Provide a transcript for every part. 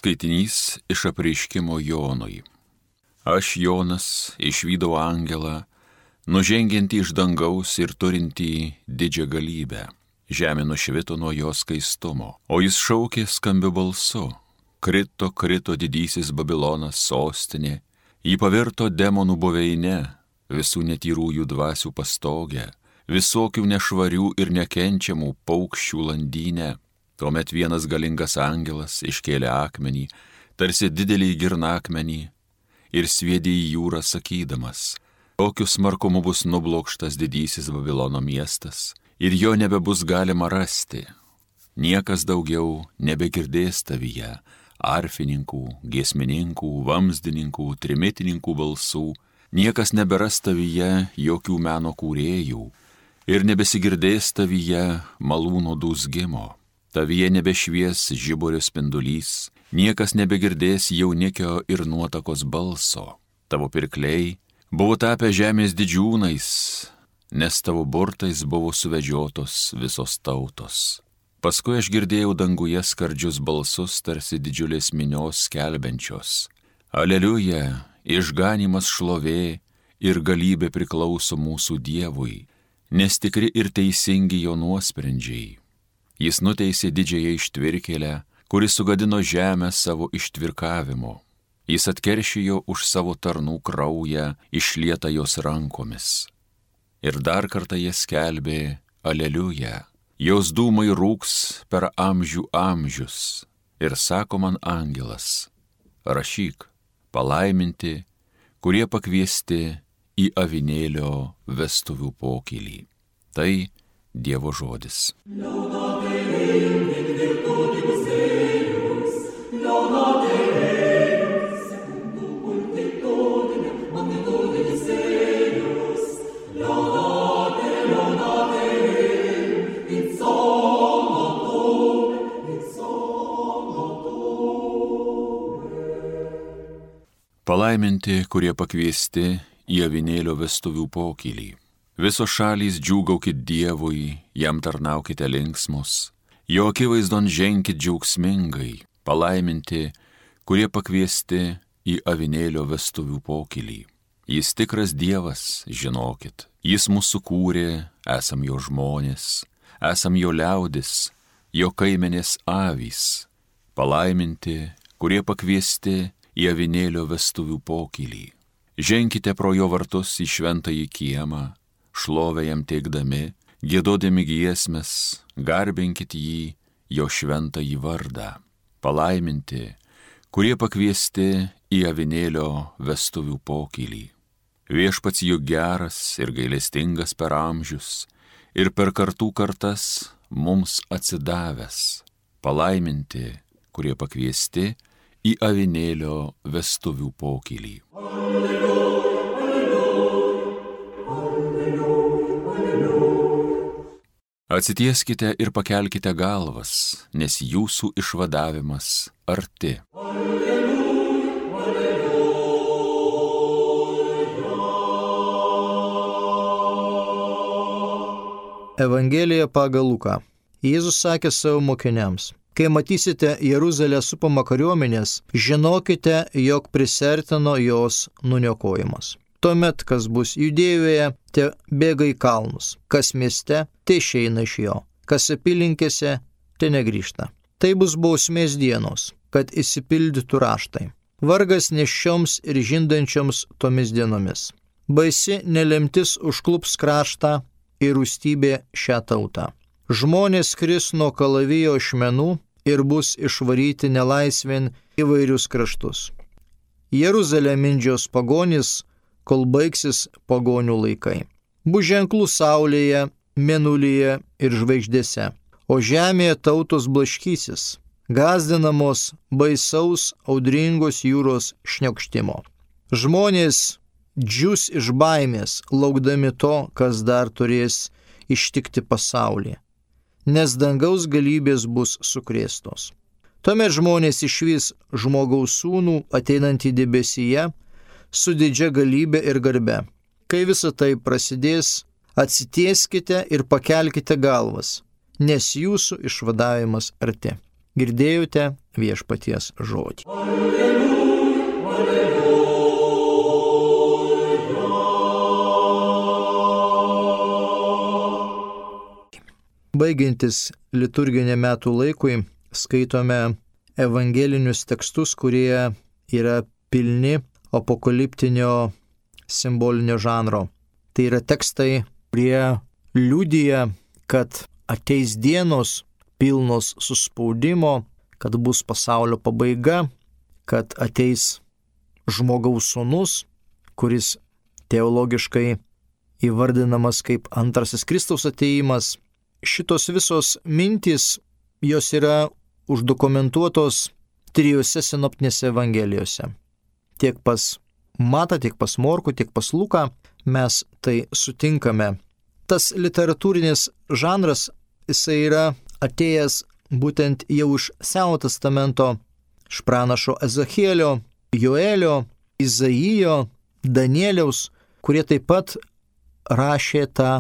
Skaitinys iš Apreiškimo Jonui. Aš, Jonas, išvydau angelą, nužengiantį iš dangaus ir turintį didžią galybę. Žemė nušvito nuo jo skaistumo, o jis šaukė skambiu balsu. Krito, krito didysis Babilonas sostinė, jį pavirto demonų buveine, visų netyrųjų dvasių pastogę, visokių nešvarių ir nekenčiamų paukščių landynę. Tuomet vienas galingas angelas iškėlė akmenį, tarsi didelį girnakmenį, ir sviedė į jūrą sakydamas, tokiu smarkumu bus nublokštas didysis Babilono miestas, ir jo nebebus galima rasti. Niekas daugiau nebegirdės tavyje arfininkų, giesmininkų, vamzdininkų, trimitininkų balsų, niekas neberas tavyje jokių meno kūrėjų, ir nebesigirdės tavyje malūno dūzgimo. Tavyje nebešvies žiburio spindulys, niekas nebegirdės jaunikio ir nuotakos balso. Tavo pirkliai buvo tapę žemės didžiūnais, nes tavo burtais buvo suvedžiotos visos tautos. Paskui aš girdėjau danguje skardžius balsus, tarsi didžiulės minios skelbiančios. Aleliuja, išganymas, šlovė ir galybė priklauso mūsų Dievui, nes tikri ir teisingi jo nuosprendžiai. Jis nuteisė didžiąją ištvirkėlę, kuris sugadino žemę savo ištvirkavimu. Jis atkeršijo už savo tarnų kraują, išlietą jos rankomis. Ir dar kartą jie skelbė, aleliuja, jos dūmai rūks per amžių amžius. Ir sako man angelas, rašyk, palaiminti, kurie pakviesti į avinėlio vestuvių pokylį. Tai Dievo žodis. Palaiminti, kurie pakviesti į avinėlio vestuvių pokylį. Visos šalys džiūgaukit Dievui, jam tarnaukite linksmus, jo akivaizdon ženkit džiaugsmingai, palaiminti, kurie pakviesti į avinėlio vestuvių pokylį. Jis tikras Dievas, žinokit, jis mūsų kūrė, esam jo žmonės, esam jo liaudis, jo kaimenės avys. Palaiminti, kurie pakviesti į avinėlio vestuvių pokylį. Ženkite pro jo vartus į šventąjį kiemą, šlovę jam teikdami, giedodami giesmes, garbinkit jį, jo šventąjį vardą. Palaiminti, kurie pakviesti į avinėlio vestuvių pokylį. Viešpats juk geras ir gailestingas per amžius, ir per kartų kartas mums atsidavęs. Palaiminti, kurie pakviesti į avinėlio vestuvių pokylį. Atsitieskite ir pakelkite galvas, nes jūsų išvadavimas arti. Evangelija pagal Luką. Jėzus sakė savo mokiniams, kai matysite Jeruzalę supamą kariuomenės, žinokite, jog prisertino jos nuniokojimas. Tuomet, kas bus Judėjoje, te bėga į kalnus, kas mieste, te išeina iš jo, kas apylinkėse, te negrįžta. Tai bus bausmės dienos, kad išsipildytų raštai. Vargas nėščioms ir žindančioms tomis dienomis. Baisi nelemtis užklups kraštą ir rūstybė šią tautą. Žmonės kris nuo kalavijo ašmenų ir bus išvaryti nelaisvėn įvairius kraštus. Jeruzalę mindžios pagonys, kol baigsis pagonių laikai. Bus ženklų saulėje, mėnulyje ir žvaigždėse, o žemėje tautos blaškysis, gąsdinamos baisaus audringos jūros šniokštimo. Žmonės džius iš baimės, laukdami to, kas dar turės ištikti pasaulį, nes dangaus galybės bus sukrėstos. Tuomet žmonės išvys žmogaus sūnų ateinantį debesyje, su didžia galybė ir garbe. Kai visa tai prasidės, atsitieskite ir pakelkite galvas, nes jūsų išvadavimas arti. Girdėjote viešpaties žodį. Baigiantis liturginė metų laikui, skaitome evangelinius tekstus, kurie yra pilni apokaliptinio simbolinio žanro. Tai yra tekstai, kurie liudija, kad ateis dienos pilnos suspaudimo, kad bus pasaulio pabaiga, kad ateis žmogaus sūnus, kuris teologiškai įvardinamas kaip antrasis Kristaus atėjimas. Šitos visos mintys, jos yra uždokumentuotos 3 sinoptinėse evangelijose. Tiek pas Matą, tiek pas Morkų, tiek pas Luką mes tai sutinkame. Tas literatūrinis žanras, jisai yra atėjęs būtent jau iš Senojo testamento, iš pranašo Ezechielio, Joelio, Izaijo, Danieliaus, kurie taip pat rašė tą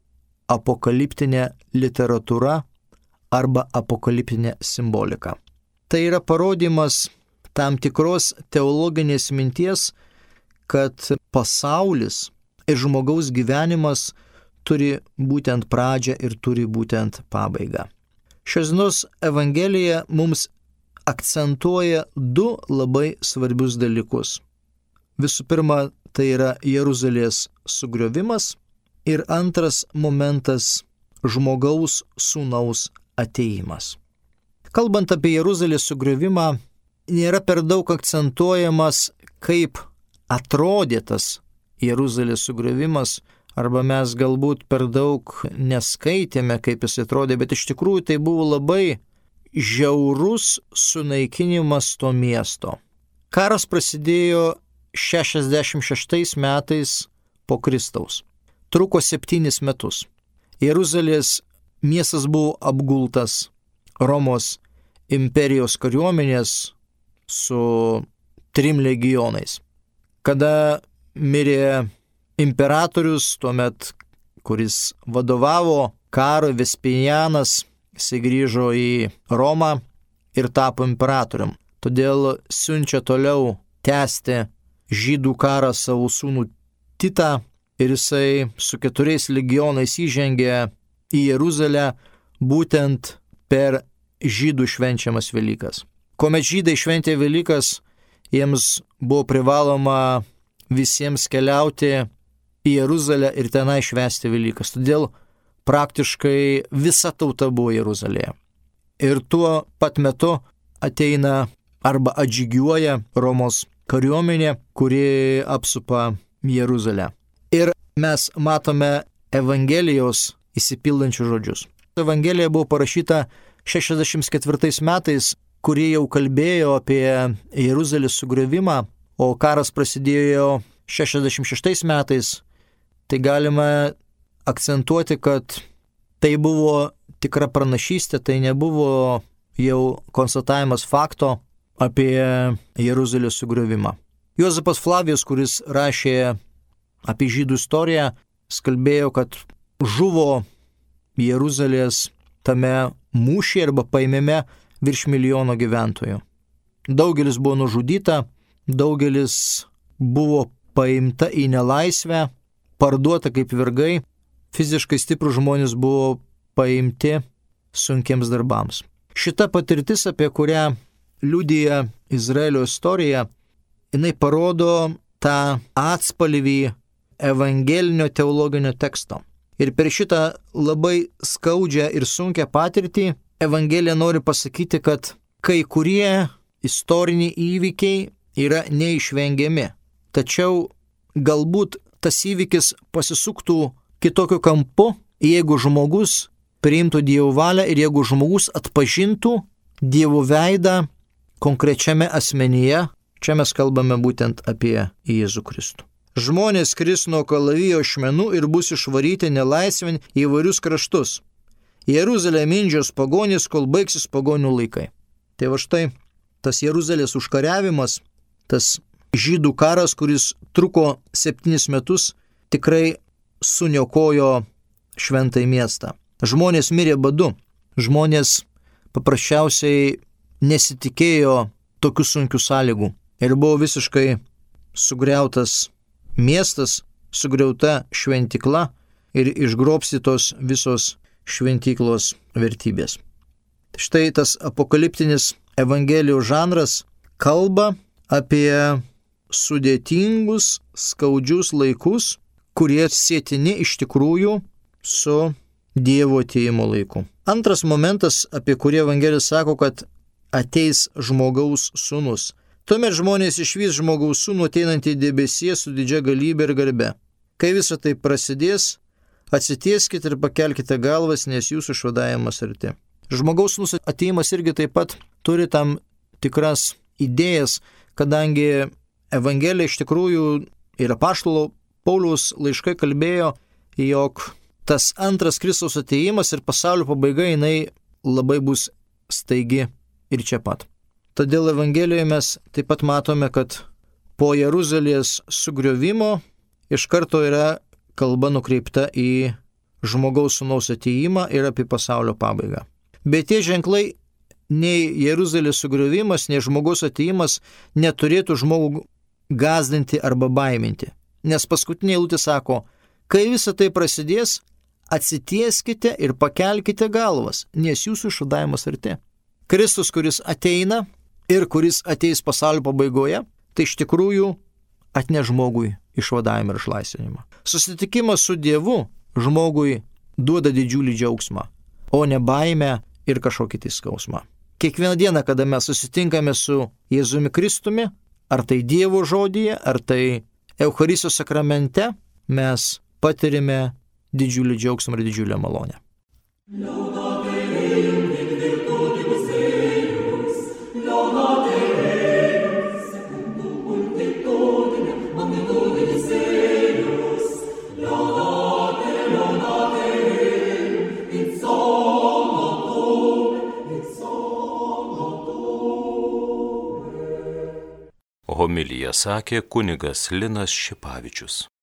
apokaliptinę literatūrą arba apokaliptinę simboliką. Tai yra parodymas tam tikros teologinės minties, kad pasaulis ir žmogaus gyvenimas turi būtent pradžią ir turi būtent pabaigą. Šios dienos Evangelija mums akcentuoja 2 labai svarbius dalykus. Visų pirma, tai yra Jeruzalės sugriovimas ir antras momentas – žmogaus sūnaus atėjimas. Kalbant apie Jeruzalės sugriovimą, nėra per daug akcentuojamas, kaip atrodė tas Jeruzalės sugriovimas, arba mes galbūt per daug neskaitėme, kaip jis atrodė, bet iš tikrųjų tai buvo labai žiaurus sunaikinimas to miesto. Karas prasidėjo 66 metais po Kristaus. Truko 7 metus. Jeruzalės miestas buvo apgultas Romos imperijos kariuomenės su 3 legionais. Kada mirė imperatorius, tuomet, kuris vadovavo karui, Vespasianas, jisai grįžo į Romą ir tapo imperatorium. Todėl siunčia toliau tęsti žydų karą savo sūnų Titą ir jisai su 4 legionais įžengė į Jeruzalę būtent per žydų švenčiamas Velykas. Kuomet žydai šventė Velykas, jiems buvo privaloma visiems keliauti į Jeruzalę ir tenai švęsti Velykas. Todėl praktiškai visa tauta buvo Jeruzalėje. Ir tuo pat metu ateina arba atžygiuoja Romos kariuomenė, kuri apsupa Jeruzalę. Ir mes matome Evangelijos įsipildančius žodžius. Evangelija buvo parašyta 64 metais, kurie jau kalbėjo apie Jeruzalės sugriovimą, o karas prasidėjo 66 metais. Tai galima akcentuoti, kad tai buvo tikra pranašystė, tai nebuvo jau konstatavimas fakto apie Jeruzalės sugriovimą. Juozapas Flavijus, kuris rašė apie žydų istoriją, kalbėjo, kad žuvo Jeruzalės tame mūšyje arba paėmime virš 1 milijono gyventojų. Daugelis buvo nužudyta, daugelis buvo paimta į nelaisvę, parduota kaip vergai, fiziškai stiprų žmonės buvo paimti sunkiems darbams. Šita patirtis, apie kurią liudija Izraelio istorija, jinai parodo tą atspalvį evangelinio teologinio teksto. Ir per šitą labai skaudžią ir sunkią patirtį Evangelija nori pasakyti, kad kai kurie istoriniai įvykiai yra neišvengiami. Tačiau galbūt tas įvykis pasisuktų kitokiu kampu, jeigu žmogus priimtų Dievo valią ir jeigu žmogus atpažintų Dievo veidą konkrečiame asmenyje. Čia mes kalbame būtent apie Jėzų Kristų. Žmonės kris nuo kalavijo ašmenų ir bus išvaryti nelaisvėn į įvairius kraštus. Jeruzalė mindžios pagonys, kol baigsis pagonių laikai. Tai va štai tas Jeruzalės užkariavimas, tas žydų karas, kuris truko 7 metus, tikrai suniokojo šventąjį miestą. Žmonės mirė badu, žmonės paprasčiausiai nesitikėjo tokių sunkių sąlygų. Ir buvo visiškai sugriautas miestas, sugriauta šventykla ir išgrobstytos visos šventyklos vertybės. Štai tas apokaliptinis Evangelijos žanras kalba apie sudėtingus, skaudžius laikus, kurie sėtini iš tikrųjų su Dievo atėjimo laiku. Antras momentas, apie kurį Evangelija sako, kad ateis žmogaus sūnus. Tuomet žmonės išvys žmogaus sūnų ateinantį į debesie su didžia galybė ir garbe. Kai visa tai prasidės, atsitieskite ir pakelkite galvas, nes jūsų išvadavimas arti. Žmogaus sūnus atėjimas irgi taip pat turi tam tikras idėjas, kadangi Evangelija iš tikrųjų ir apaštalo Pauliaus laiškai kalbėjo, jog tas antras Kristaus atėjimas ir pasaulio pabaiga jinai labai bus staigi ir čia pat. Todėl Evangelijoje mes taip pat matome, kad po Jeruzalės sugriovimo iš karto yra kalba nukreipta į žmogaus sūnaus atėjimą ir apie pasaulio pabaigą. Bet tie ženklai, nei Jeruzalės sugriovimas, nei žmogaus atėjimas neturėtų žmogų gąsdinti arba baiminti. Nes paskutinė eilutė sako, kai visa tai prasidės, atsitieskite ir pakelkite galvas, nes jūsų išvadavimas arti. Kristus, kuris ateina ir kuris ateis pasaulio pabaigoje, tai iš tikrųjų atneš žmogui išvadavimą ir išlaisvinimą. Susitikimas su Dievu žmogui duoda didžiulį džiaugsmą, o ne baimę ir kažkokį tai skausmą. Kiekvieną dieną, kada mes susitinkame su Jėzumi Kristumi, ar tai Dievo žodyje, ar tai Eucharistijos sakramente, mes patirime didžiulį džiaugsmą ir didžiulę malonę. Homiliją sakė kunigas Linas Šipavičius.